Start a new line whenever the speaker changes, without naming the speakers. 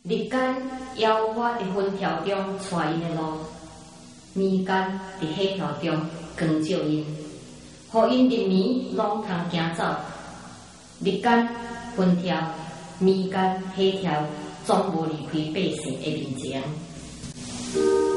日间妖花伫云条中带因的路，暝间伫火条中光照因，互因日暝拢通行走。日间云条，暝间火条，总无离开百姓的面前。